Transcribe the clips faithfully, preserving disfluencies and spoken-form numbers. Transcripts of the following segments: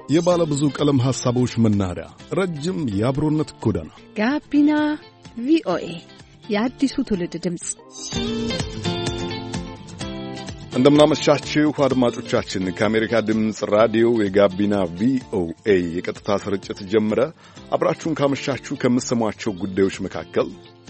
የባለ ብዙ ቀለም ሐሳቦች መናኸሪያ፣ ረጅም የአብሮነት ጎዳና ጋቢና ቪኦኤ የአዲሱ ትውልድ ድምፅ። እንደምናመሻችሁ አድማጮቻችን፣ ከአሜሪካ ድምፅ ራዲዮ የጋቢና ቪኦኤ የቀጥታ ስርጭት ጀምረ። አብራችሁን ካመሻችሁ ከምትሰሟቸው ጉዳዮች መካከል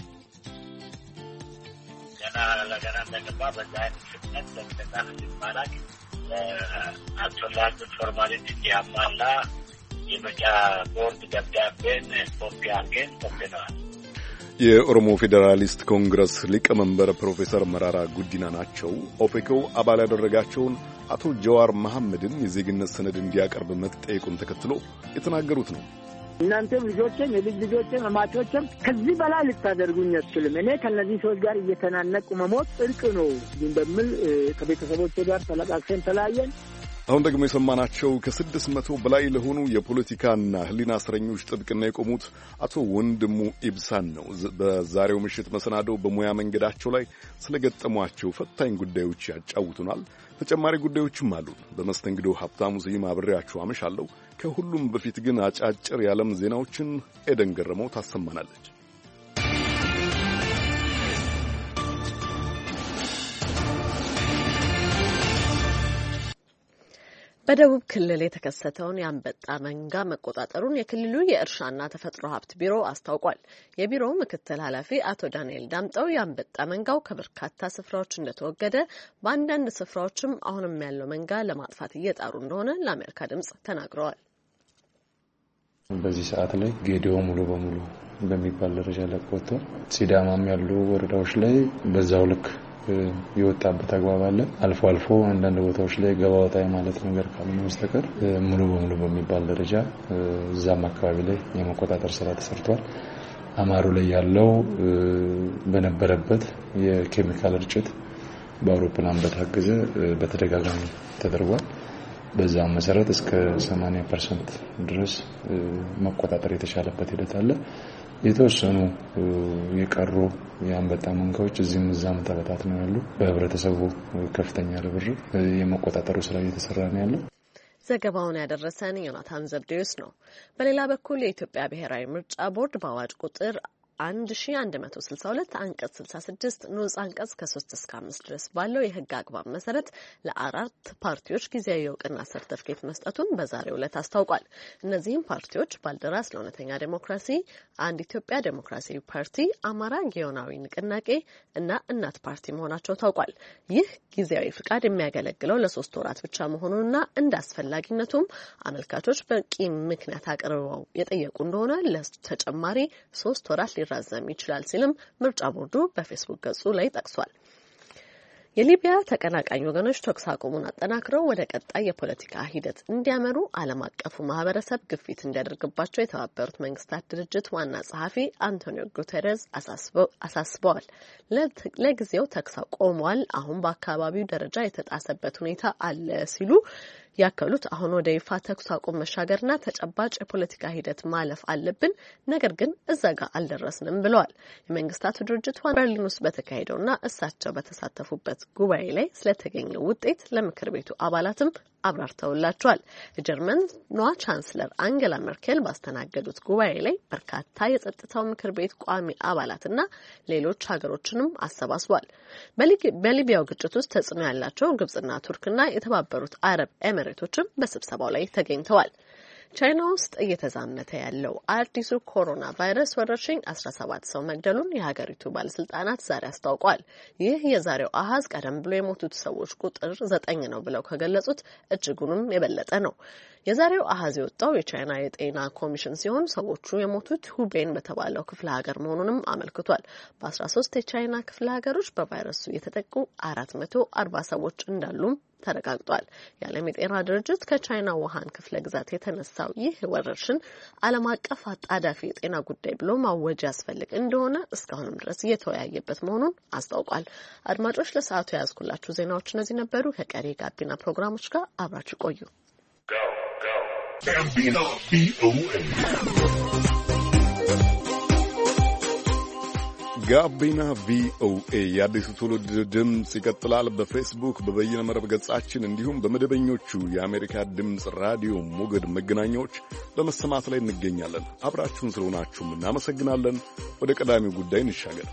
ገና ለገና እንደገባ በዛ አይነት ፍጥነት ለተጣለ ይባላል አቶላንድ ፎርማሊቲ ያማላ የምርጫ ቦርድ ደብዳቤን ኮፒ አድርገን ሰጥተናል። የኦሮሞ ፌዴራሊስት ኮንግረስ ሊቀመንበር ፕሮፌሰር መራራ ጉዲና ናቸው። ኦፌኮ አባል ያደረጋቸውን አቶ ጀዋር መሐመድን የዜግነት ሰነድ እንዲያቀርብ መጠየቁን ተከትሎ የተናገሩት ነው። እናንተም ልጆችን የልጅ ልጆችን አማቾችን ከዚህ በላይ ልታደርጉኝ አትችልም። እኔ ከነዚህ ሰዎች ጋር እየተናነቁ መሞት ጽድቅ ነው እንደምል ከቤተሰቦቼ ጋር ተለቃቅሰን ተለያየን። አሁን ደግሞ የሰማናቸው ከስድስት መቶ በላይ ለሆኑ የፖለቲካና ሕሊና እስረኞች ጥብቅና የቆሙት አቶ ወንድሙ ኢብሳን ነው። በዛሬው ምሽት መሰናዶ በሙያ መንገዳቸው ላይ ስለገጠሟቸው ፈታኝ ጉዳዮች ያጫውቱናል። ተጨማሪ ጉዳዮችም አሉ። በመስተንግዶ ሀብታሙ ስዩም አብሬያችሁ አመሻለሁ። ከሁሉም በፊት ግን አጫጭር የዓለም ዜናዎችን ኤደን ገረመው ታሰማናለች። በደቡብ ክልል የተከሰተውን የአንበጣ መንጋ መቆጣጠሩን የክልሉ የእርሻና ተፈጥሮ ሀብት ቢሮ አስታውቋል። የቢሮው ምክትል ኃላፊ አቶ ዳንኤል ዳምጠው የአንበጣ መንጋው ከበርካታ ስፍራዎች እንደተወገደ፣ በአንዳንድ ስፍራዎችም አሁንም ያለው መንጋ ለማጥፋት እየጣሩ እንደሆነ ለአሜሪካ ድምጽ ተናግረዋል። በዚህ ሰዓት ላይ ጌዲዮ ሙሉ በሙሉ በሚባል ደረጃ ለቆቶ ሲዳማም ያሉ ወረዳዎች ላይ በዛው ልክ የወጣበት አግባብ አለ። አልፎ አልፎ አንዳንድ ቦታዎች ላይ ገባ ወጣ ማለት ነገር ካልሆነ በስተቀር ሙሉ በሙሉ በሚባል ደረጃ እዛም አካባቢ ላይ የመቆጣጠር ስራ ተሰርቷል። አማሩ ላይ ያለው በነበረበት የኬሚካል ርጭት በአውሮፕላን በታገዘ በተደጋጋሚ ተደርጓል። በዛም መሰረት እስከ ሰማንያ ፐርሰንት ድረስ መቆጣጠር የተቻለበት ሂደት አለ። የተወሰኑ የቀሩ የአንበጣ መንጋዎች እዚህም እዛም ተበታትነው ያሉ፣ በህብረተሰቡ ከፍተኛ ርብርብ የመቆጣጠሩ ስራ እየተሰራ ነው ያለው። ዘገባውን ያደረሰን ዮናታን ዘብዴዎስ ነው። በሌላ በኩል የኢትዮጵያ ብሔራዊ ምርጫ ቦርድ በአዋጅ ቁጥር አንድ ሺ አንድ መቶ ስልሳ ሁለት አንቀጽ ስልሳ ስድስት ንዑስ አንቀጽ ከሶስት እስከ አምስት ድረስ ባለው የህግ አግባብ መሰረት ለአራት ፓርቲዎች ጊዜያዊ እውቅና ሰርተፍኬት መስጠቱን በዛሬው ዕለት አስታውቋል። እነዚህም ፓርቲዎች ባልደራስ ለእውነተኛ ዴሞክራሲ፣ አንድ ኢትዮጵያ ዴሞክራሲያዊ ፓርቲ፣ አማራ ጊዮናዊ ንቅናቄ እና እናት ፓርቲ መሆናቸው ታውቋል። ይህ ጊዜያዊ ፍቃድ የሚያገለግለው ለሶስት ወራት ብቻ መሆኑንና እንደ አስፈላጊነቱም አመልካቾች በቂ ምክንያት አቅርበው የጠየቁ እንደሆነ ለተጨማሪ ሶስት ወራት ሊራዘም ይችላል ሲልም ምርጫ ቦርዱ በፌስቡክ ገጹ ላይ ጠቅሷል። የሊቢያ ተቀናቃኝ ወገኖች ተኩስ አቁሙን አጠናክረው ወደ ቀጣይ የፖለቲካ ሂደት እንዲያመሩ ዓለም አቀፉ ማህበረሰብ ግፊት እንዲያደርግባቸው የተባበሩት መንግስታት ድርጅት ዋና ጸሐፊ አንቶኒዮ ጉተሬዝ አሳስበዋል። ለጊዜው ተኩስ ቆሟል፣ አሁን በአካባቢው ደረጃ የተጣሰበት ሁኔታ አለ ሲሉ ያከሉት አሁን ወደ ይፋ ተኩስ አቁም መሻገርና ተጨባጭ የፖለቲካ ሂደት ማለፍ አለብን፣ ነገር ግን እዛ ጋር አልደረስንም ብለዋል። የመንግስታቱ ድርጅት ዋና በርሊን ውስጥ በተካሄደውና እሳቸው በተሳተፉበት ጉባኤ ላይ ስለተገኘው ውጤት ለምክር ቤቱ አባላትም አብራርተውላቸዋል። የጀርመኗ ቻንስለር አንጌላ ሜርኬል ባስተናገዱት ጉባኤ ላይ በርካታ የጸጥታው ምክር ቤት ቋሚ አባላትና ሌሎች ሀገሮችንም አሰባስቧል። በሊቢያው ግጭት ውስጥ ተጽዕኖ ያላቸው ግብጽና ቱርክና የተባበሩት አረብ ኤሚሬቶችም በስብሰባው ላይ ተገኝተዋል። ቻይና ውስጥ እየተዛመተ ያለው አዲሱ ኮሮና ቫይረስ ወረርሽኝ አስራ ሰባት ሰው መግደሉን የሀገሪቱ ባለስልጣናት ዛሬ አስታውቀዋል። ይህ የዛሬው አሃዝ ቀደም ብሎ የሞቱት ሰዎች ቁጥር ዘጠኝ ነው ብለው ከገለጹት እጅጉንም የበለጠ ነው። የዛሬው አሃዝ የወጣው የቻይና የጤና ኮሚሽን ሲሆን ሰዎቹ የሞቱት ሁቤን በተባለው ክፍለ ሀገር መሆኑንም አመልክቷል። በአስራ ሶስት የቻይና ክፍለ ሀገሮች በቫይረሱ የተጠቁ አራት መቶ አርባ ሰዎች እንዳሉም ተረጋግጧል። የዓለም የጤና ድርጅት ከቻይና ውሃን ክፍለ ግዛት የተነሳው ይህ ወረርሽኝ ዓለም አቀፍ አጣዳፊ የጤና ጉዳይ ብሎ ማወጅ ያስፈልግ እንደሆነ እስካሁንም ድረስ እየተወያየበት መሆኑን አስታውቋል። አድማጮች፣ ለሰዓቱ የያዝኩላችሁ ዜናዎች እነዚህ ነበሩ። ከቀሪ ጋቢና ፕሮግራሞች ጋር አብራችሁ ቆዩ። ጋቢና ቪኦኤ የአዲሱ ትውልድ ድምፅ ይቀጥላል። በፌስቡክ በበይነ መረብ ገጻችን እንዲሁም በመደበኞቹ የአሜሪካ ድምፅ ራዲዮ ሞገድ መገናኛዎች በመሰማት ላይ እንገኛለን። አብራችሁን ስለሆናችሁም እናመሰግናለን። ወደ ቀዳሚው ጉዳይ እንሻገር።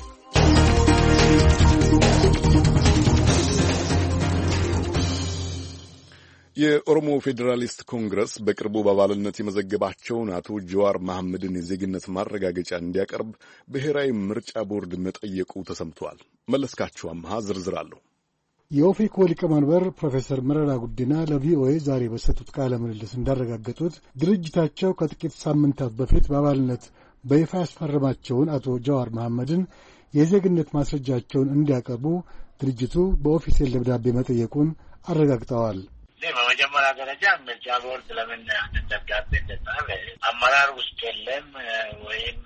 የኦሮሞ ፌዴራሊስት ኮንግረስ በቅርቡ በአባልነት የመዘገባቸውን አቶ ጀዋር መሐመድን የዜግነት ማረጋገጫ እንዲያቀርብ ብሔራዊ ምርጫ ቦርድ መጠየቁ ተሰምቷል። መለስካቸው አምሃ ዝርዝር አለው። የኦፌኮ ሊቀመንበር ፕሮፌሰር መረራ ጉዲና ለቪኦኤ ዛሬ በሰጡት ቃለ ምልልስ እንዳረጋገጡት ድርጅታቸው ከጥቂት ሳምንታት በፊት በአባልነት በይፋ ያስፈረማቸውን አቶ ጀዋር መሐመድን የዜግነት ማስረጃቸውን እንዲያቀርቡ ድርጅቱ በኦፊሴል ደብዳቤ መጠየቁን አረጋግጠዋል። በመጀመሪያ ደረጃ ምርጫ ቦርድ ለምን ደብዳቤ እንደጻፈ አመራር ውስጥ የለም ወይም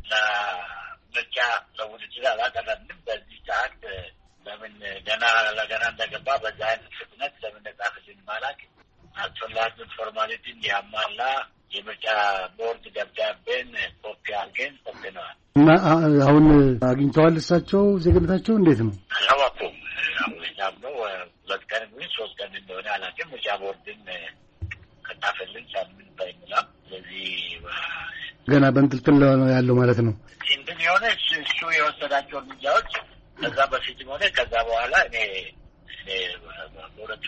ለምርጫ ለውድድር አላቀረብንም። በዚህ ሰዓት ለምን ገና ለገና እንደገባ በዛ አይነት ፍጥነት ለምን እንደጻፈልን ማላክ አስፈላጊውን ፎርማሊቲ እንዲያሟላ የምርጫ ቦርድ ደብዳቤን ኮፒ አድርገን ሰጥተነዋል። እና አሁን አግኝተዋል እሳቸው ዜግነታቸው እንዴት ነው? አላወኩም። አሁን ነው ሁለት ቀን ወይ ሶስት ቀን እንደሆነ አላውቅም። ምርጫ ቦርድን ከጣፈልን ሳምንት ባይሞላም ስለዚህ ገና በእንጥልጥል ያለው ማለት ነው። እንትን የሆነ እሱ የወሰዳቸው እርምጃዎች ከዛ በፊትም ሆነ ከዛ በኋላ እኔ እኔ በሁለቱ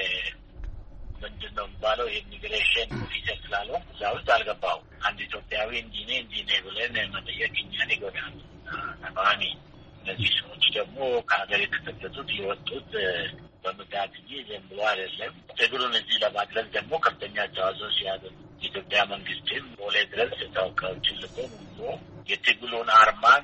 ምንድን ነው የሚባለው የኢሚግሬሽን ኦፊሰር ስላለው እዛ ውስጥ አልገባሁም። አንድ ኢትዮጵያዊ እንዲህ ነኝ እንዲህ ነኝ ብለን መጠየቅ እኛን ይጎዳል። ተቃዋሚ እነዚህ ሰዎች ደግሞ ከሀገር የተሰደዱት የወጡት በምክንያት እንጂ ዝም ብሎ አይደለም። ትግሉን እዚህ ለማድረስ ደግሞ ከፍተኛ አስተዋጽኦ ሲያደርጉ የኢትዮጵያ መንግስትም ቦሌ ድረስ ተወካዮችን ልኮ ብሎ የትግሉን አርማን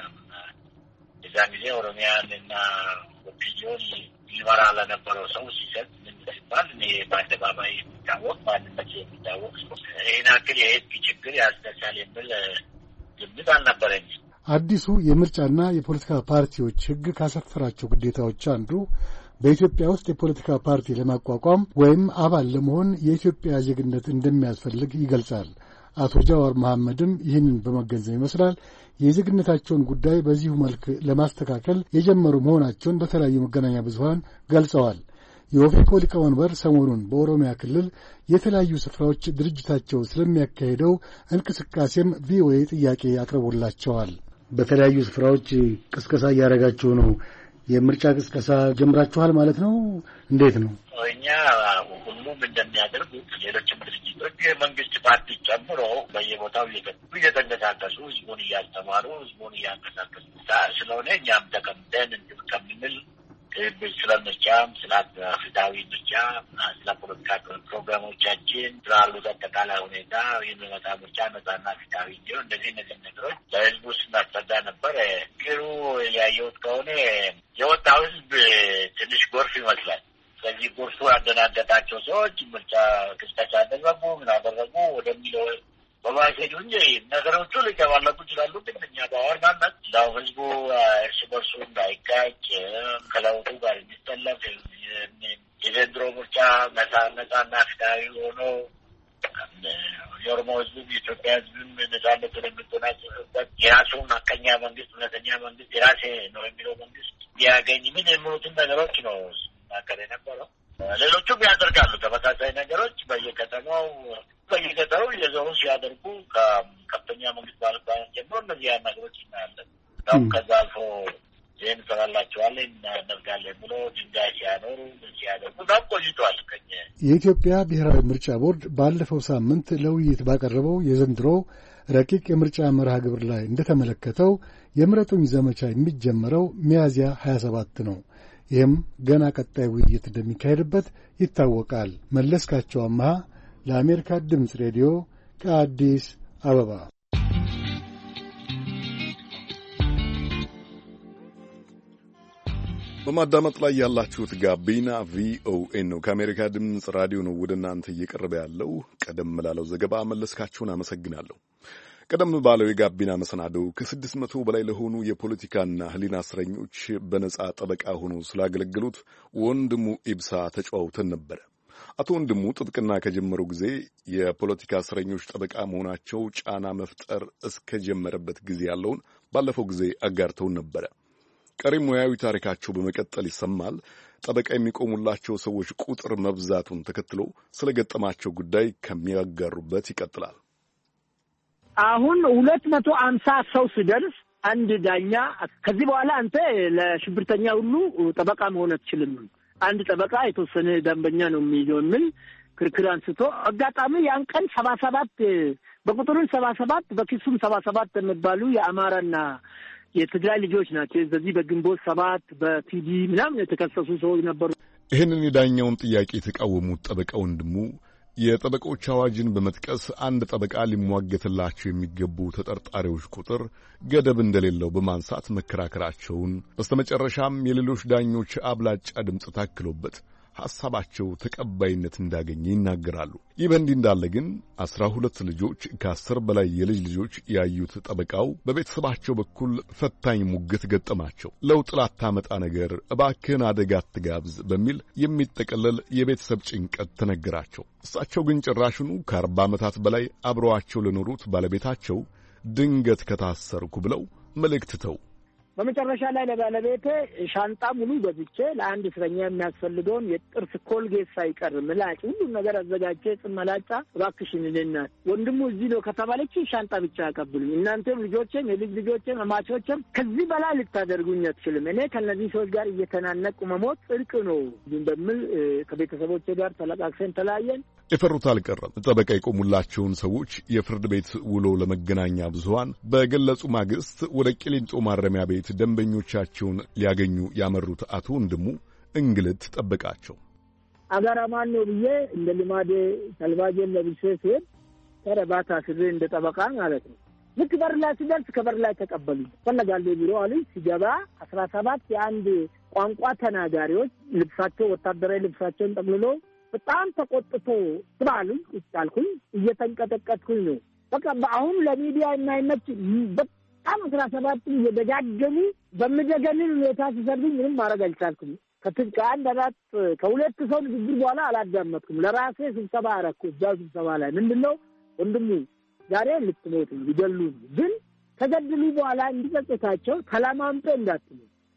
የዛን ጊዜ ኦሮሚያን እና ኦፒዲዮን ሊመራ ለነበረው ሰው ሲሰጥ ምን ሲባል እኔ በአደባባይ የሚታወቅ ማንነት የሚታወቅ ይህን ያክል የህዝብ ችግር ያስነሳል የሚል ግምት አልነበረኝም። አዲሱ የምርጫና የፖለቲካ ፓርቲዎች ሕግ ካሰፈራቸው ግዴታዎች አንዱ በኢትዮጵያ ውስጥ የፖለቲካ ፓርቲ ለማቋቋም ወይም አባል ለመሆን የኢትዮጵያ ዜግነት እንደሚያስፈልግ ይገልጻል። አቶ ጀዋር መሐመድም ይህንን በመገንዘብ ይመስላል የዜግነታቸውን ጉዳይ በዚሁ መልክ ለማስተካከል የጀመሩ መሆናቸውን በተለያዩ መገናኛ ብዙኃን ገልጸዋል። የኦፌኮ ሊቀመንበር ሰሞኑን በኦሮሚያ ክልል የተለያዩ ስፍራዎች ድርጅታቸው ስለሚያካሄደው እንቅስቃሴም ቪኦኤ ጥያቄ አቅርቦላቸዋል። በተለያዩ ስፍራዎች ቅስቀሳ እያደረጋችሁ ነው። የምርጫ ቅስቀሳ ጀምራችኋል ማለት ነው? እንዴት ነው? እኛ ሁሉም እንደሚያደርጉት ሌሎችም ድርጅቶች የመንግስት ፓርቲ ጨምሮ በየቦታው እየተንቀሳቀሱ ህዝቡን እያስተማሩ ህዝቡን እያንቀሳቀሱ ስለሆነ እኛም ተቀምጠን እንትን ከምንል ስለ ምርጫም ስለ ፍትሃዊ ምርጫ ስለ ፖለቲካ ፕሮግራሞቻችን ስላሉት አጠቃላይ ሁኔታ የሚመጣ ምርጫ ነጻና ፍትሃዊ እንዲሆን እንደዚህ እነዚህ ነገሮች ለህዝቡ ስናስረዳ ነበር። ግሩ ያየሁት ከሆነ የወጣው ህዝብ ትንሽ ጎርፍ ይመስላል። ስለዚህ ጎርፉ ያደናገጣቸው ሰዎች ምርጫ ቅስቀሳ አደረጉ ምን አደረጉ ወደሚለው በማይሄዱ እንጂ ነገሮቹ ሊገባለቁ ይችላሉ። ግን እኛ በዋናነት ላው ህዝቡ እርስ በርሱ እንዳይጋጭ ከለውጡ ጋር እንዲጠለፍ የዘንድሮ ምርጫ ነጻና ፍትሃዊ ሆኖ የኦሮሞ ህዝብም የኢትዮጵያ ህዝብም ነጻነት የሚጎናጸፍበት የራሱን ሀቀኛ መንግስት እውነተኛ መንግስት የራሴ ነው የሚለው መንግስት ቢያገኝ ምን የሚሉትን ነገሮች ነው ሲናገር የነበረው። ሌሎቹም ያደርጋሉ ተመሳሳይ ነገሮች በየከተማው በየገጠሩ እየዞሩ ሲያደርጉ ከከፍተኛ መንግስት ባለስልጣናት ጀምሮ እነዚህ ያን ነገሮች እናያለን። አሁን ከዛ አልፎ ይህን እንሰራላቸዋለን እናደርጋለን ብሎ ድንጋይ ሲያኖሩ ሲያደርጉ በጣም ቆይተዋል። የኢትዮጵያ ብሔራዊ ምርጫ ቦርድ ባለፈው ሳምንት ለውይይት ባቀረበው የዘንድሮ ረቂቅ የምርጫ መርሃ ግብር ላይ እንደተመለከተው የምረጡኝ ዘመቻ የሚጀመረው ሚያዝያ ሀያ ሰባት ነው። ይህም ገና ቀጣይ ውይይት እንደሚካሄድበት ይታወቃል። መለስካቸው አምሃ ለአሜሪካ ድምፅ ሬዲዮ ከአዲስ አበባ። በማዳመጥ ላይ ያላችሁት ጋቢና ቪኦኤ ነው። ከአሜሪካ ድምፅ ራዲዮ ነው ወደ እናንተ እየቀረበ ያለው። ቀደም ላለው ዘገባ መለስካቸውን አመሰግናለሁ። ቀደም ባለው የጋቢና መሰናዶ ከስድስት መቶ በላይ ለሆኑ የፖለቲካና ሕሊና እስረኞች በነጻ ጠበቃ ሆኖ ስላገለገሉት ወንድሙ ኢብሳ ተጨዋውተን ነበረ። አቶ ወንድሙ ጥብቅና ከጀመሩ ጊዜ የፖለቲካ እስረኞች ጠበቃ መሆናቸው ጫና መፍጠር እስከጀመረበት ጊዜ ያለውን ባለፈው ጊዜ አጋርተውን ነበረ። ቀሪ ሙያዊ ታሪካቸው በመቀጠል ይሰማል። ጠበቃ የሚቆሙላቸው ሰዎች ቁጥር መብዛቱን ተከትሎ ስለገጠማቸው ጉዳይ ከሚያጋሩበት ይቀጥላል። አሁን ሁለት መቶ አምሳ ሰው ሲደርስ አንድ ዳኛ ከዚህ በኋላ አንተ ለሽብርተኛ ሁሉ ጠበቃ መሆን አትችልም፣ አንድ ጠበቃ የተወሰነ ደንበኛ ነው የሚይዘው የሚል ክርክር አንስቶ አጋጣሚ ያን ቀን ሰባ ሰባት በቁጥሩን ሰባ ሰባት በኪሱም ሰባ ሰባት የሚባሉ የአማራና የትግራይ ልጆች ናቸው። በዚህ በግንቦት ሰባት በቲዲ ምናምን የተከሰሱ ሰዎች ነበሩ። ይህንን የዳኛውን ጥያቄ የተቃወሙት ጠበቃ ወንድሙ የጠበቆች አዋጅን በመጥቀስ አንድ ጠበቃ ሊሟገትላቸው የሚገቡ ተጠርጣሪዎች ቁጥር ገደብ እንደሌለው በማንሳት መከራከራቸውን በስተመጨረሻም የሌሎች ዳኞች አብላጫ ድምፅ ታክሎበት ሐሳባቸው ተቀባይነት እንዳገኘ ይናገራሉ። ይህ በእንዲህ እንዳለ ግን አስራ ሁለት ልጆች ከአስር በላይ የልጅ ልጆች ያዩት ጠበቃው በቤተሰባቸው በኩል ፈታኝ ሙግት ገጠማቸው። ለውጥ ላታመጣ ነገር እባክህን አደጋ አትጋብዝ በሚል የሚጠቀለል የቤተሰብ ጭንቀት ተነገራቸው። እሳቸው ግን ጭራሽኑ ከአርባ ዓመታት በላይ አብረዋቸው ለኖሩት ባለቤታቸው ድንገት ከታሰርኩ ብለው መልእክት ተው። በመጨረሻ ላይ ለባለቤቴ ሻንጣ ሙሉ ገዝቼ ለአንድ እስረኛ የሚያስፈልገውን የጥርስ ኮልጌት ሳይቀር ምላጭ ሁሉም ነገር አዘጋጀ። ጽም መላጫ እባክሽን ልናት ወንድሙ እዚህ ነው ከተባለች ሻንጣ ብቻ ያቀብሉኝ። እናንተም ልጆቼም የልጅ ልጆቼም አማቾቼም ከዚህ በላይ ልታደርጉኝ አትችልም። እኔ ከነዚህ ሰዎች ጋር እየተናነቁ መሞት ጽድቅ ነው በሚል ከቤተሰቦቼ ጋር ተለቃቅሰን ተለያየን። የፈሩት አልቀረም። ጠበቃ የቆሙላቸውን ሰዎች የፍርድ ቤት ውሎ ለመገናኛ ብዙሃን በገለጹ ማግስት ወደ ቂሊንጦ ማረሚያ ቤት ደንበኞቻቸውን ሊያገኙ ያመሩት አቶ ወንድሙ እንግልት ጠበቃቸው። አጋራማን ነው ብዬ እንደ ልማዴ ተልባጄን ለብሼ ሲሄድ ተረባታ ስሬ እንደ ጠበቃ ማለት ነው። ልክ በር ላይ ሲደርስ ከበር ላይ ተቀበሉኝ። ፈለጋለሁ ቢሮ አሉኝ። ሲገባ አስራ ሰባት የአንድ ቋንቋ ተናጋሪዎች ልብሳቸው ወታደራዊ ልብሳቸውን ጠቅልሎ በጣም ተቆጥቶ ስባሉኝ ይቻልኩኝ እየተንቀጠቀጥኩኝ ነው። በቃ አሁን ለሚዲያ የማይመች በጣም አስራ ሰባት እየደጋገሙ በመደገንን ሁኔታ ሲሰርብኝ ምንም ማድረግ አልቻልኩም። ከትልቅ አንድ አራት ከሁለት ሰው ንግግር በኋላ አላዳመጥኩም። ለራሴ ስብሰባ አረኩ። እዛው ስብሰባ ላይ ምንድነው ወንድሙ ዛሬ ልትሞት ይገሉ ግን ተገድሉ በኋላ እንዲጸጽታቸው ተለማምጦ እንዳትሉ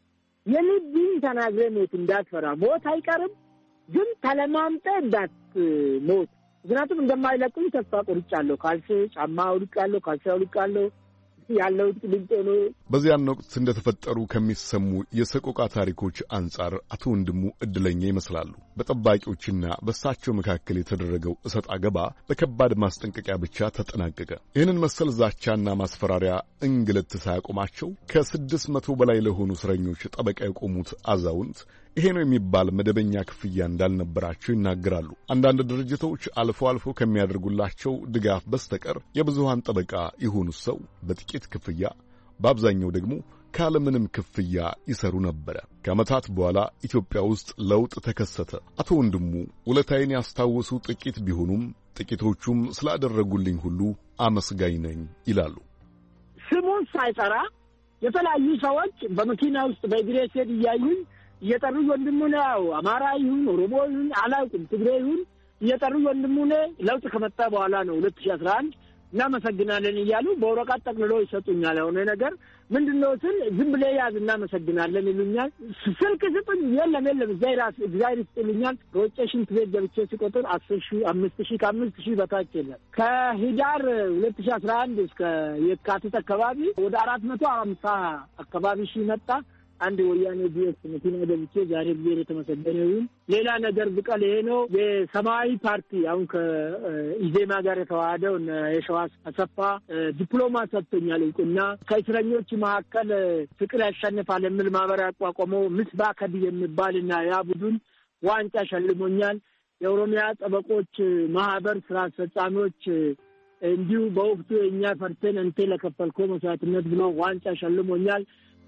የልብን ተናግረ ሞት እንዳትፈራ ሞት አይቀርም ግን ተለማምጠ እንዳትሞት ምክንያቱም እንደማይለቁኝ ተስፋ ቆርጫለሁ። ካልሲ ጫማ አውልቃለሁ፣ ካልሲ አውልቃለሁ ያለው ጥልቅ ነው። በዚያን ወቅት እንደተፈጠሩ ከሚሰሙ የሰቆቃ ታሪኮች አንጻር አቶ ወንድሙ እድለኛ ይመስላሉ። በጠባቂዎችና በእሳቸው መካከል የተደረገው እሰጥ አገባ በከባድ ማስጠንቀቂያ ብቻ ተጠናቀቀ። ይህንን መሰል ዛቻና ማስፈራሪያ እንግልት ሳያቆማቸው ከስድስት መቶ በላይ ለሆኑ እስረኞች ጠበቃ የቆሙት አዛውንት ይሄ ነው የሚባል መደበኛ ክፍያ እንዳልነበራቸው ይናገራሉ። አንዳንድ ድርጅቶች አልፎ አልፎ ከሚያደርጉላቸው ድጋፍ በስተቀር የብዙሃን ጠበቃ የሆኑት ሰው በጥቂት ክፍያ፣ በአብዛኛው ደግሞ ካለምንም ክፍያ ይሰሩ ነበረ። ከዓመታት በኋላ ኢትዮጵያ ውስጥ ለውጥ ተከሰተ። አቶ ወንድሙ ውለታዬን ያስታወሱ ጥቂት ቢሆኑም ጥቂቶቹም ስላደረጉልኝ ሁሉ አመስጋኝ ነኝ ይላሉ። ስሙን ሳይጠራ የተለያዩ ሰዎች በመኪና ውስጥ በእግሬ ሲሄድ እያዩኝ እየጠሩ ወንድሙ ነው አማራ ይሁን ኦሮሞ ይሁን አላውቅም ትግሬ ይሁን እየጠሩ ወንድሙ ነው ለውጥ ከመጣ በኋላ ነው ሁለት ሺህ አስራ አንድ እናመሰግናለን እያሉ በወረቀት ጠቅልሎ ይሰጡኛል። የሆነ ነገር ምንድነው ስል ዝም ብለህ ያዝ እናመሰግናለን ይሉኛል። ስልክ ስጡኝ የለም የለም ዛይራስ እግዚአብሔር ይስጥልኛል። ከወጨሽን ትቤት ገብቼ ሲቆጥር አስር ሺህ አምስት ሺህ ከአምስት ሺህ በታች የለም። ከሂዳር ሁለት ሺህ አስራ አንድ እስከ የካቲት አካባቢ ወደ አራት መቶ ሃምሳ አካባቢ ሺህ መጣ። አንድ ወያኔ ቢኤስ መኪና ገብቼ ዛሬ ብሔር የተመሰገነ ይሁን። ሌላ ነገር ብቀል ይሄ ነው የሰማያዊ ፓርቲ አሁን ከኢዜማ ጋር የተዋሃደው የሸዋስ አሰፋ ዲፕሎማ ሰጥቶኛል እውቅና። ከእስረኞች መካከል ፍቅር ያሸንፋል የሚል ማህበር ያቋቋመው ምስባ ከዲ የሚባልና ያ ቡድን ዋንጫ ሸልሞኛል። የኦሮሚያ ጠበቆች ማህበር ስራ አስፈጻሚዎች እንዲሁ በወቅቱ የኛ ፈርተን እንተ ለከፈልከው መስዋዕትነት ብሎ ዋንጫ ሸልሞኛል።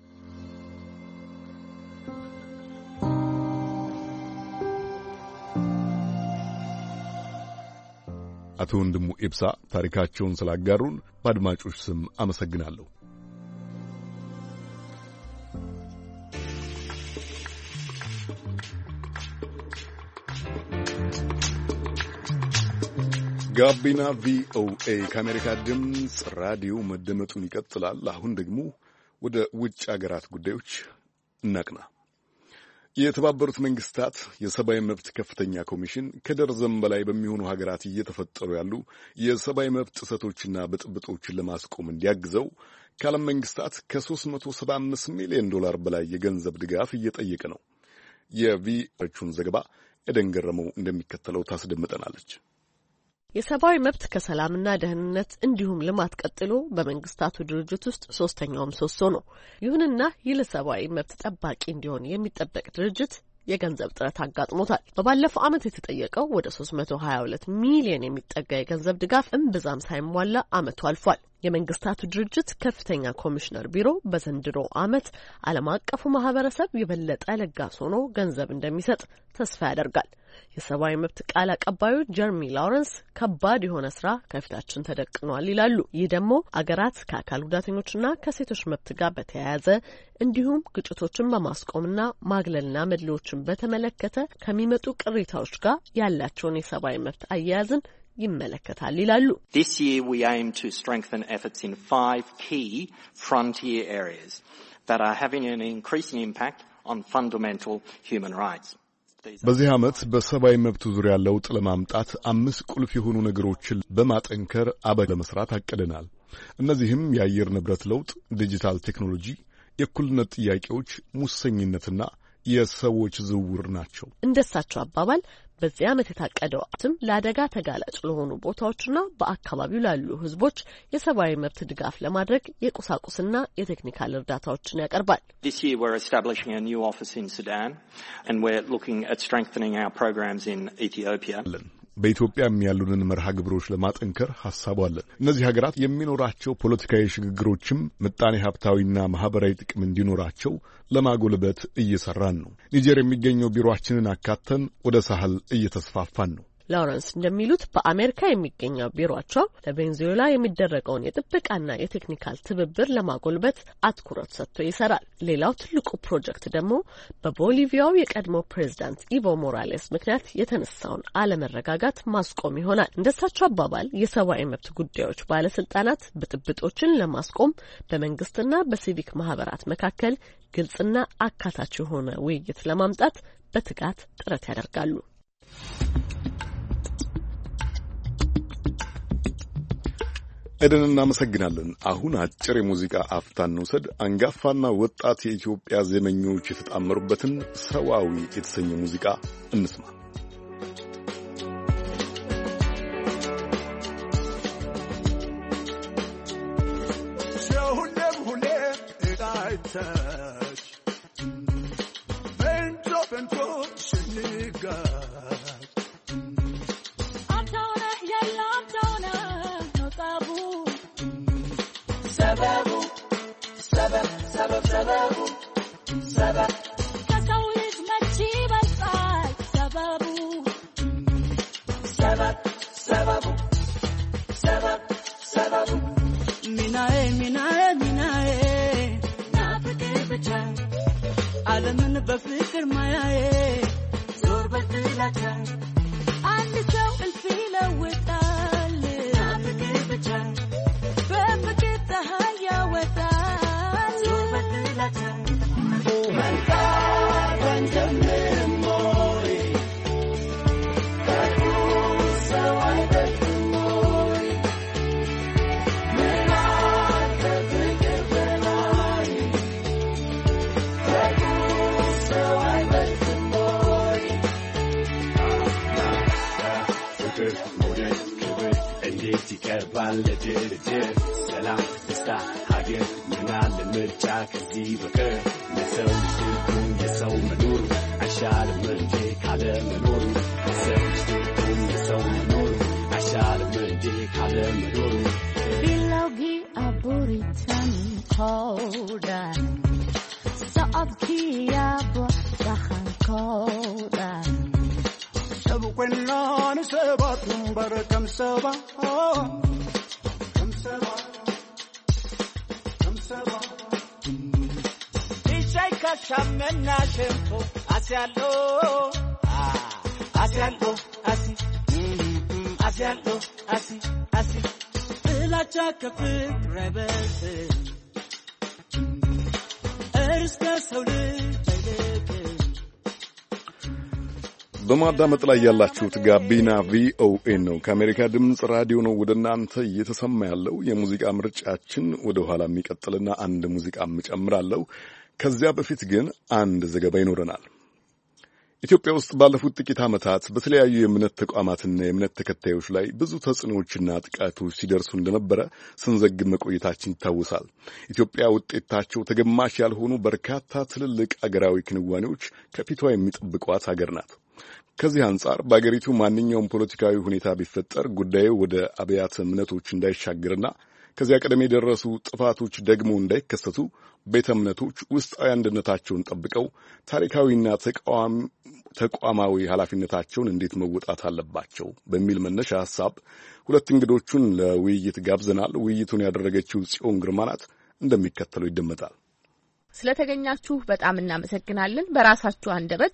አቶ ወንድሙ ኢብሳ ታሪካቸውን ስላጋሩን በአድማጮች ስም አመሰግናለሁ። ጋቢና ቪኦኤ ከአሜሪካ ድምፅ ራዲዮ መደመጡን ይቀጥላል። አሁን ደግሞ ወደ ውጭ አገራት ጉዳዮች እናቅና። የተባበሩት መንግስታት የሰብአዊ መብት ከፍተኛ ኮሚሽን ከደርዘን በላይ በሚሆኑ ሀገራት እየተፈጠሩ ያሉ የሰብአዊ መብት ጥሰቶችና ብጥብጦችን ለማስቆም እንዲያግዘው ከዓለም መንግስታት ከሶስት መቶ ሰባ አምስት ሚሊዮን ዶላር በላይ የገንዘብ ድጋፍ እየጠየቀ ነው። የቪኦኤውን ዘገባ ኤደን ገረመው እንደሚከተለው ታስደምጠናለች። የሰብአዊ መብት ከሰላምና ደህንነት እንዲሁም ልማት ቀጥሎ በመንግስታቱ ድርጅት ውስጥ ሶስተኛው ምሰሶ ነው። ይሁንና ይህ ለሰብአዊ መብት ጠባቂ እንዲሆን የሚጠበቅ ድርጅት የገንዘብ ጥረት አጋጥሞታል። በባለፈው ዓመት የተጠየቀው ወደ ሶስት መቶ ሀያ ሁለት ሚሊዮን የሚጠጋ የገንዘብ ድጋፍ እምብዛም ሳይሟላ ዓመቱ አልፏል። የመንግስታቱ ድርጅት ከፍተኛ ኮሚሽነር ቢሮ በዘንድሮ ዓመት ዓለም አቀፉ ማህበረሰብ የበለጠ ለጋስ ሆኖ ገንዘብ እንደሚሰጥ ተስፋ ያደርጋል። የሰብአዊ መብት ቃል አቀባዩ ጀርሚ ላውረንስ ከባድ የሆነ ስራ ከፊታችን ተደቅኗል ይላሉ። ይህ ደግሞ አገራት ከአካል ጉዳተኞችና ከሴቶች መብት ጋር በተያያዘ እንዲሁም ግጭቶችን በማስቆምና ማግለልና መድሎችን በተመለከተ ከሚመጡ ቅሬታዎች ጋር ያላቸውን የሰብአዊ መብት አያያዝን ይመለከታል ይላሉ። This year we aim to strengthen efforts in five key frontier areas that are having an increasing impact on fundamental human rights. በዚህ ዓመት በሰብአዊ መብት ዙሪያ ለውጥ ለማምጣት አምስት ቁልፍ የሆኑ ነገሮችን በማጠንከር አበ ለመስራት አቅደናል። እነዚህም የአየር ንብረት ለውጥ፣ ዲጂታል ቴክኖሎጂ፣ የእኩልነት ጥያቄዎች፣ ሙሰኝነትና የሰዎች ዝውውር ናቸው። እንደሳቸው አባባል በዚህ ዓመት የታቀደው አትም ለአደጋ ተጋላጭ ለሆኑ ቦታዎችና በአካባቢው ላሉ ህዝቦች የሰብአዊ መብት ድጋፍ ለማድረግ የቁሳቁስና የቴክኒካል እርዳታዎችን ያቀርባል። This year we're establishing a new office in Sudan and we're looking at strengthening our programs in Ethiopia. በኢትዮጵያም ያሉንን መርሃ ግብሮች ለማጠንከር ሐሳቡ አለን። እነዚህ ሀገራት የሚኖራቸው ፖለቲካዊ ሽግግሮችም ምጣኔ ሀብታዊና ማህበራዊ ጥቅም እንዲኖራቸው ለማጎልበት እየሰራን ነው። ኒጀር የሚገኘው ቢሮአችንን አካተን ወደ ሳህል እየተስፋፋን ነው። ላውረንስ እንደሚሉት በአሜሪካ የሚገኘው ቢሮአቸው ለቬንዙዌላ የሚደረገውን የጥበቃና የቴክኒካል ትብብር ለማጎልበት አትኩረት ሰጥቶ ይሰራል። ሌላው ትልቁ ፕሮጀክት ደግሞ በቦሊቪያው የቀድሞ ፕሬዝዳንት ኢቮ ሞራሌስ ምክንያት የተነሳውን አለመረጋጋት ማስቆም ይሆናል። እንደሳቸው አባባል የሰብአዊ መብት ጉዳዮች ባለስልጣናት ብጥብጦችን ለማስቆም በመንግስትና በሲቪክ ማህበራት መካከል ግልጽና አካታች የሆነ ውይይት ለማምጣት በትጋት ጥረት ያደርጋሉ። ኤደን እናመሰግናለን። አሁን አጭር የሙዚቃ አፍታን እንውሰድ። አንጋፋና ወጣት የኢትዮጵያ ዜመኞች የተጣመሩበትን ሰዋዊ የተሰኘ ሙዚቃ እንስማ። Sababu, sabab, sabab, sababu, sabab. Kasaulis machiban sai. Sababu, sabab, sababu, sabab, sababu. Minae, minae, minae. Na fikir bicha. Alamin bafikir mayae. Zor batilata. Andi saw alfila witali. Na fikir bicha. Salam, esta, hager, minal, mircha, kazi, bakar. Nesau, shirkun, yesau, manur. Ashar, manje, kala, manur. Nesau, shirkun, yesau, manur. Ashar, manje, kala, manur. Bilawgi aburitan koda. Saabki abo, dahan koda. Sabu kwenon, sabat, barakam sabah. Shamena shempo asialo ah asialo asi asialo asi asi la chaka fit rebel ዘር እስከ ሰው ልጅ አይለቅም። በማዳመጥ ላይ ያላችሁት ጋቢና ቪኦኤ ነው። ከአሜሪካ ድምፅ ራዲዮ ነው ወደ እናንተ እየተሰማ ያለው። የሙዚቃ ምርጫችን ወደ ኋላ የሚቀጥልና አንድ ሙዚቃ እጨምራለሁ። ከዚያ በፊት ግን አንድ ዘገባ ይኖረናል። ኢትዮጵያ ውስጥ ባለፉት ጥቂት ዓመታት በተለያዩ የእምነት ተቋማትና የእምነት ተከታዮች ላይ ብዙ ተጽዕኖዎችና ጥቃቶች ሲደርሱ እንደነበረ ስንዘግብ መቆየታችን ይታወሳል። ኢትዮጵያ ውጤታቸው ተገማሽ ያልሆኑ በርካታ ትልልቅ አገራዊ ክንዋኔዎች ከፊቷ የሚጠብቋት አገር ናት። ከዚህ አንጻር በአገሪቱ ማንኛውም ፖለቲካዊ ሁኔታ ቢፈጠር ጉዳዩ ወደ አብያተ እምነቶች እንዳይሻገርና ከዚያ ቀደም የደረሱ ጥፋቶች ደግሞ እንዳይከሰቱ ቤተ እምነቶች ውስጣዊ አንድነታቸውን ጠብቀው ታሪካዊና ተቋማዊ ኃላፊነታቸውን እንዴት መወጣት አለባቸው በሚል መነሻ ሐሳብ ሁለት እንግዶቹን ለውይይት ጋብዘናል። ውይይቱን ያደረገችው ጽዮን ግርማ ናት። እንደሚከተለው ይደመጣል። ስለተገኛችሁ በጣም እናመሰግናለን። በራሳችሁ አንደበት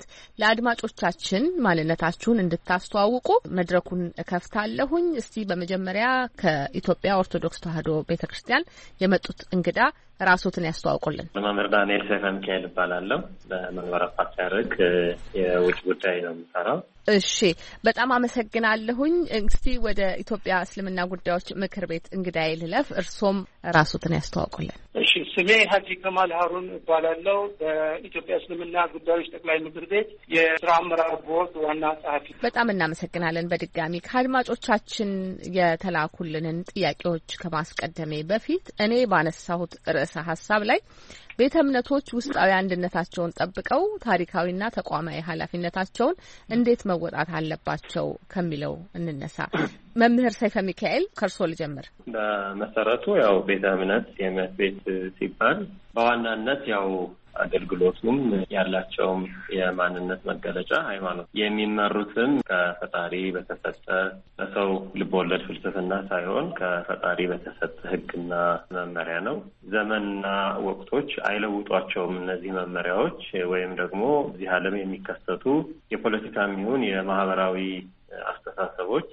ለአድማጮቻችን ማንነታችሁን እንድታስተዋውቁ መድረኩን እከፍታለሁኝ። እስቲ በመጀመሪያ ከኢትዮጵያ ኦርቶዶክስ ተዋሕዶ ቤተክርስቲያን የመጡት እንግዳ ራስዎትን ያስተዋውቁልን። መምህር ዳንኤል ሰይፈ ሚካኤል እባላለሁ። በመንበረ ፓትርያርክ የውጭ ጉዳይ ነው የምሰራው። እሺ፣ በጣም አመሰግናለሁኝ። እስቲ ወደ ኢትዮጵያ እስልምና ጉዳዮች ምክር ቤት እንግዳዬ ልለፍ። እርሶም ራስዎትን ያስተዋውቁልን። እሺ፣ ስሜ ሀጂ ከማል ሀሩን እባላለሁ። በኢትዮጵያ እስልምና ጉዳዮች ጠቅላይ ምክር ቤት የስራ አመራር ቦርድ ዋና ጸሐፊ። በጣም እናመሰግናለን። በድጋሚ ከአድማጮቻችን የተላኩልንን ጥያቄዎች ከማስቀደሜ በፊት እኔ ባነሳሁት ርዕሰ ሀሳብ ላይ ቤተ እምነቶች ውስጣዊ አንድነታቸውን ጠብቀው ታሪካዊና ተቋማዊ ኃላፊነታቸውን እንዴት መወጣት አለባቸው ከሚለው እንነሳ። መምህር ሰይፈ ሚካኤል ከርሶ ልጀምር። በመሰረቱ ያው ቤተ እምነት የእምነት ቤት ሲባል በዋናነት ያው አገልግሎቱም ያላቸውም የማንነት መገለጫ ሃይማኖት የሚመሩትም ከፈጣሪ በተሰጠ ለሰው ልቦለድ ፍልስፍና ሳይሆን ከፈጣሪ በተሰጠ ሕግና መመሪያ ነው። ዘመንና ወቅቶች አይለውጧቸውም። እነዚህ መመሪያዎች ወይም ደግሞ እዚህ ዓለም የሚከሰቱ የፖለቲካም ይሁን የማህበራዊ አስተሳሰቦች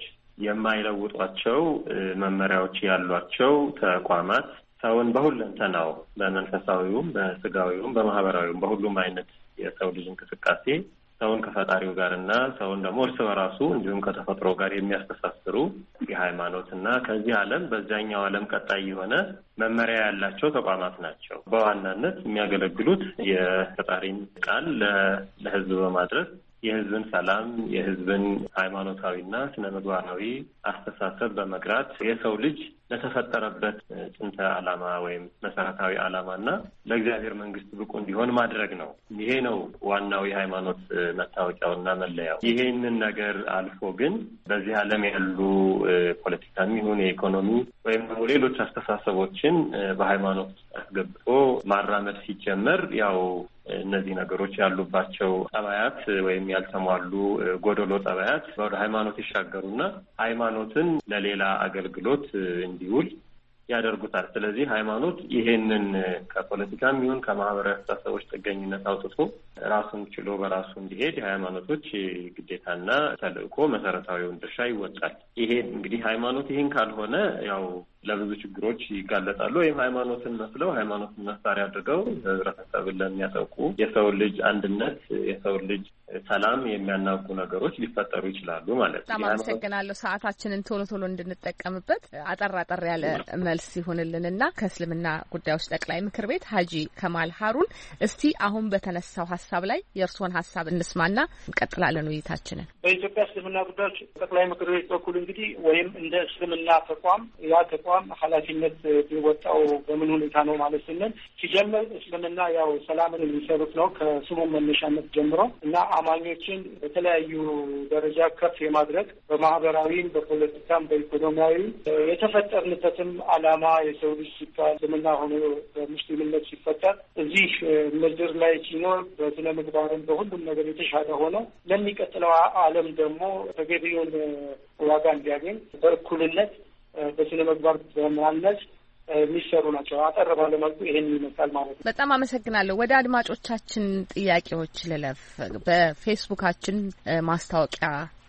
የማይለውጧቸው መመሪያዎች ያሏቸው ተቋማት ሰውን በሁለንተናው በመንፈሳዊውም በስጋዊውም በማህበራዊውም በሁሉም አይነት የሰው ልጅ እንቅስቃሴ ሰውን ከፈጣሪው ጋርና ሰውን ደግሞ እርስ በራሱ እንዲሁም ከተፈጥሮ ጋር የሚያስተሳስሩ የሃይማኖትና ከዚህ ዓለም በዛኛው ዓለም ቀጣይ የሆነ መመሪያ ያላቸው ተቋማት ናቸው። በዋናነት የሚያገለግሉት የፈጣሪን ቃል ለሕዝብ በማድረስ የህዝብን ሰላም የህዝብን ሃይማኖታዊና ስነ ምግባራዊ አስተሳሰብ በመግራት የሰው ልጅ ለተፈጠረበት ጥንተ ዓላማ ወይም መሰረታዊ ዓላማና ለእግዚአብሔር መንግስት ብቁ እንዲሆን ማድረግ ነው። ይሄ ነው ዋናው የሃይማኖት መታወቂያውና መለያው። ይሄንን ነገር አልፎ ግን በዚህ ዓለም ያሉ ፖለቲካም ይሁን የኢኮኖሚ ወይም ደግሞ ሌሎች አስተሳሰቦችን በሃይማኖት አስገብቶ ማራመድ ሲጀመር ያው እነዚህ ነገሮች ያሉባቸው ጠባያት ወይም ያልተሟሉ ጎደሎ ጠባያት ወደ ሃይማኖት ይሻገሩና ሃይማኖትን ለሌላ አገልግሎት እንዲውል ያደርጉታል። ስለዚህ ሃይማኖት ይሄንን ከፖለቲካም ይሁን ከማህበራዊ አስተሳሰቦች ጥገኝነት አውጥቶ ራሱን ችሎ በራሱ እንዲሄድ የሃይማኖቶች ግዴታና ተልእኮ መሰረታዊውን ድርሻ ይወጣል። ይሄ እንግዲህ ሃይማኖት ይህን ካልሆነ ያው ለብዙ ችግሮች ይጋለጣሉ። ወይም ሃይማኖትን መስለው ሃይማኖትን መሳሪያ አድርገው ህብረተሰብን ለሚያጠቁ የሰው ልጅ አንድነት የሰው ልጅ ሰላም የሚያናጉ ነገሮች ሊፈጠሩ ይችላሉ ማለት ነው። በጣም አመሰግናለሁ። ሰዓታችንን ቶሎ ቶሎ እንድንጠቀምበት አጠር አጠር ያለ መልስ ይሁንልንና ከእስልምና ጉዳዮች ጠቅላይ ምክር ቤት ሀጂ ከማል ሀሩን እስቲ አሁን በተነሳው ሀሳብ ላይ የእርስዎን ሀሳብ እንስማና እንቀጥላለን ውይይታችንን። በኢትዮጵያ እስልምና ጉዳዮች ጠቅላይ ምክር ቤት በኩል እንግዲህ ወይም እንደ እስልምና ተቋም ያ ተቋም ኃላፊነት የሚወጣው በምን ሁኔታ ነው ማለት ስንል ሲጀምር እስልምና ያው ሰላምን የሚሰሩት ነው ከስሙ መነሻነት ጀምሮ እና አማኞችን በተለያዩ ደረጃ ከፍ የማድረግ በማህበራዊም በፖለቲካም በኢኮኖሚያዊ የተፈጠርንበትም ዓላማ የሰው ልጅ ሲባል እስልምና ሆኖ በሙስሊምነት ሲፈጠር እዚህ ምድር ላይ ሲኖር በስነ ምግባርም በሁሉም ነገር የተሻለ ሆኖ ለሚቀጥለው ዓለም ደግሞ ተገቢውን ዋጋ እንዲያገኝ በእኩልነት በስነ ምግባር በማነጽ የሚሰሩ ናቸው። አጠር ባለ መልኩ ይሄን ይመስላል ማለት ነው። በጣም አመሰግናለሁ። ወደ አድማጮቻችን ጥያቄዎች ልለፍ። በፌስቡካችን ማስታወቂያ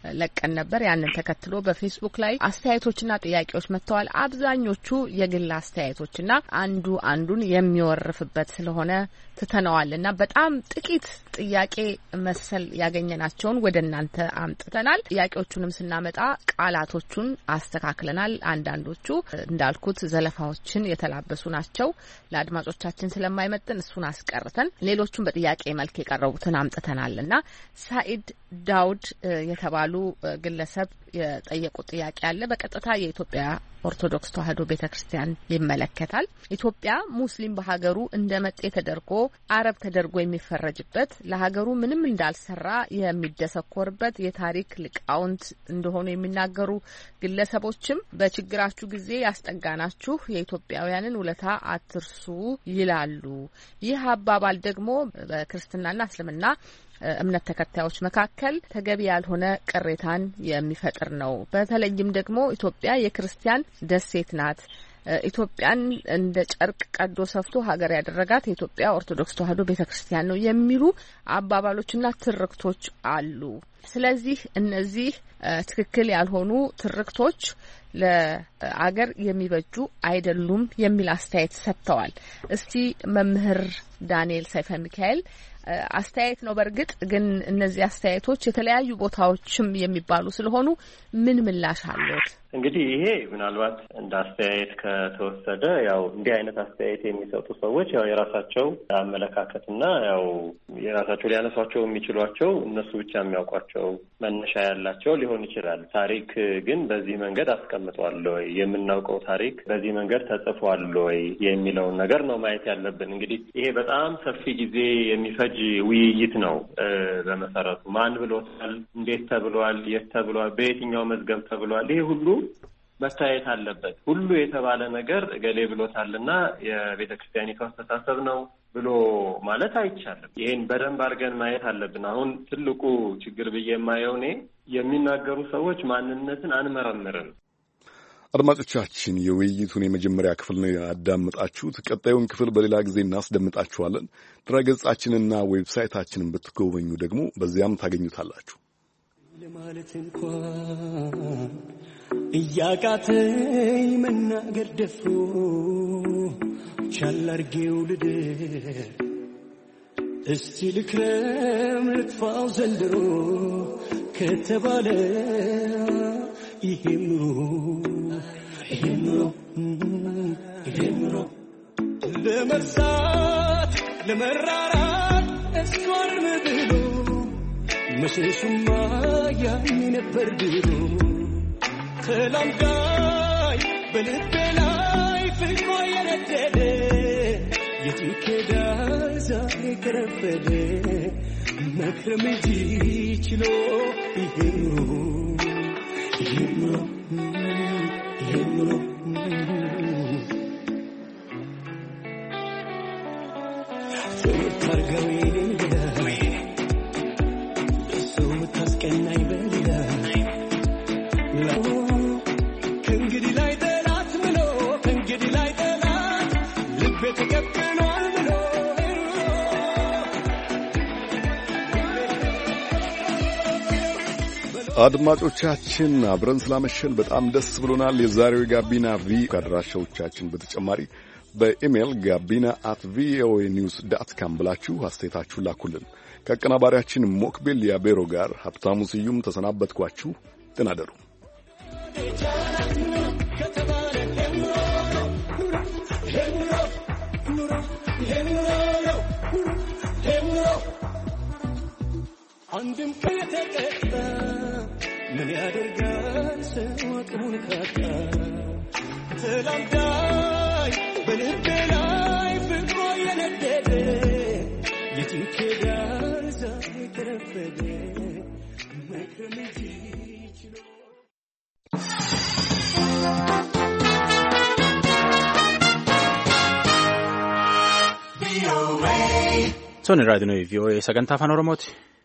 ለቀን ነበር። ያንን ተከትሎ በፌስቡክ ላይ አስተያየቶችና ጥያቄዎች መጥተዋል። አብዛኞቹ የግል አስተያየቶችና አንዱ አንዱን የሚወርፍበት ስለሆነ ትተነዋልና በጣም ጥቂት ጥያቄ መሰል ያገኘናቸውን ወደ እናንተ አምጥተናል። ጥያቄዎቹንም ስናመጣ ቃላቶቹን አስተካክለናል። አንዳንዶቹ እንዳልኩት ዘለፋዎችን የተላበሱ ናቸው። ለአድማጮቻችን ስለማይመጥን እሱን አስቀርተን ሌሎቹን በጥያቄ መልክ የቀረቡትን አምጥተናልና ሳኢድ ዳውድ የተባሉ ግለሰብ የጠየቁት ጥያቄ አለ። በቀጥታ የኢትዮጵያ ኦርቶዶክስ ተዋሕዶ ቤተክርስቲያን ይመለከታል። ኢትዮጵያ ሙስሊም በሀገሩ እንደመጤ ተደርጎ አረብ ተደርጎ የሚፈረጅበት ለሀገሩ ምንም እንዳልሰራ የሚደሰኮርበት የታሪክ ሊቃውንት እንደሆኑ የሚናገሩ ግለሰቦችም በችግራችሁ ጊዜ ያስጠጋናችሁ የኢትዮጵያውያንን ውለታ አትርሱ ይላሉ። ይህ አባባል ደግሞ በክርስትናና እስልምና እምነት ተከታዮች መካከል ተገቢ ያልሆነ ቅሬታን የሚፈጥር ነው። በተለይም ደግሞ ኢትዮጵያ የክርስቲያን ደሴት ናት። ኢትዮጵያን እንደ ጨርቅ ቀዶ ሰፍቶ ሀገር ያደረጋት የኢትዮጵያ ኦርቶዶክስ ተዋሕዶ ቤተክርስቲያን ነው የሚሉ አባባሎችና ትርክቶች አሉ። ስለዚህ እነዚህ ትክክል ያልሆኑ ትርክቶች ለአገር የሚበጁ አይደሉም የሚል አስተያየት ሰጥተዋል። እስቲ መምህር ዳንኤል ሰይፈ ሚካኤል አስተያየት ነው። በእርግጥ ግን እነዚህ አስተያየቶች የተለያዩ ቦታዎችም የሚባሉ ስለሆኑ ምን ምላሽ አለዎት? እንግዲህ ይሄ ምናልባት እንደ አስተያየት ከተወሰደ ያው እንዲህ አይነት አስተያየት የሚሰጡ ሰዎች ያው የራሳቸው አመለካከትና ያው የራሳቸው ሊያነሷቸው የሚችሏቸው እነሱ ብቻ የሚያውቋቸው መነሻ ያላቸው ሊሆን ይችላል። ታሪክ ግን በዚህ መንገድ አስቀምጧል ወይ፣ የምናውቀው ታሪክ በዚህ መንገድ ተጽፏል ወይ የሚለውን ነገር ነው ማየት ያለብን። እንግዲህ ይሄ በጣም ሰፊ ጊዜ የሚፈጅ ውይይት ነው። በመሰረቱ ማን ብሎታል፣ እንዴት ተብሏል፣ የት ተብሏል፣ በየትኛው መዝገብ ተብሏል፣ ይሄ ሁሉ መታየት አለበት። ሁሉ የተባለ ነገር ገሌ ብሎታልና የቤተ ክርስቲያኒቱ አስተሳሰብ ነው ብሎ ማለት አይቻልም። ይሄን በደንብ አድርገን ማየት አለብን። አሁን ትልቁ ችግር ብዬ የማየው እኔ የሚናገሩ ሰዎች ማንነትን አንመረምርም። አድማጮቻችን፣ የውይይቱን የመጀመሪያ ክፍል ነው ያዳመጣችሁት። ቀጣዩን ክፍል በሌላ ጊዜ እናስደምጣችኋለን። ድረገጻችንና ዌብሳይታችንን ብትጎበኙ ደግሞ በዚያም ታገኙታላችሁ። ለማለት እንኳን እያቃተኝ መናገር ደፍሮ ቻል አድርጌው ልደር እስቲ ልክረም ልጥፋው ዘንድሮ ከተባለ ይሄም ኑሮ ይሄም ኑሮ ይሄም ኑሮ ለመርሳት ለመራራት እሷን ብሎ መሸሹማ ያኔ ነበር ድሮ ተላምዳይ በልቤ ላይ ፍቅሯ የነደደ የትኬዳል ዛሬ ከረፈደ መክረም እንጂ ችሎ ይሄ ኑሮ ይሄ ኑሮ ይሄ ኑሮ ተርጋዊ አድማጮቻችን አብረን ስላመሸን በጣም ደስ ብሎናል። የዛሬው የጋቢና ቪ ከአድራሻዎቻችን በተጨማሪ በኢሜይል ጋቢና አት ቪኦኤ ኒውስ ዳት ካም ብላችሁ አስተያየታችሁን ላኩልን። ከአቀናባሪያችን ሞክቤል ያቤሮ ጋር ሀብታሙ ስዩም ተሰናበትኳችሁ። ደህና እደሩ። አንድም ከተቀጣ ምን ያደርጋል ሰው አቅሙን ካጣ ተላምዳይ በልቤ ላይ ፍቅሯ የነደደ የትኬዳል ዛሬ ከረፈደ መክረም እንጂ ችሎ Sono in radio noi, V O A sagantaa afaan Oromooti.